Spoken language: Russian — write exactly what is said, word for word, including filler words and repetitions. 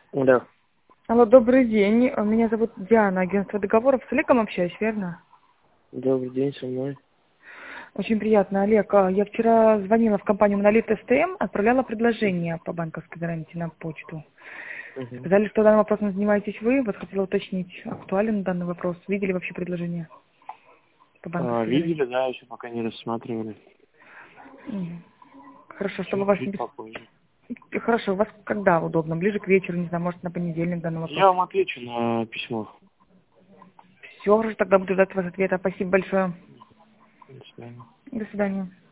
Да. Алло, добрый день. Меня зовут Диана, агентство договоров. С Олегом общаюсь, верно? Добрый день, со мной. Очень приятно, Олег. А, Я вчера звонила в компанию Monolith эс тэ эм, отправляла предложение по банковской гарантии на почту. Мгм. Сказали, что данным вопросом занимаетесь вы. Вот хотела уточнить, актуален данный вопрос. Видели вообще предложение по А, банковской гарантии? видели, да, еще пока не рассматривали. Мгм. Хорошо, чтобы вас не Чуть-чуть бес- попозже. Хорошо, у вас когда удобно? Ближе к вечеру, не знаю, может, на понедельник данный вопрос. Я вам отвечу на письмо. Все, тогда буду ждать вас ответа. Спасибо большое. До свидания. До свидания.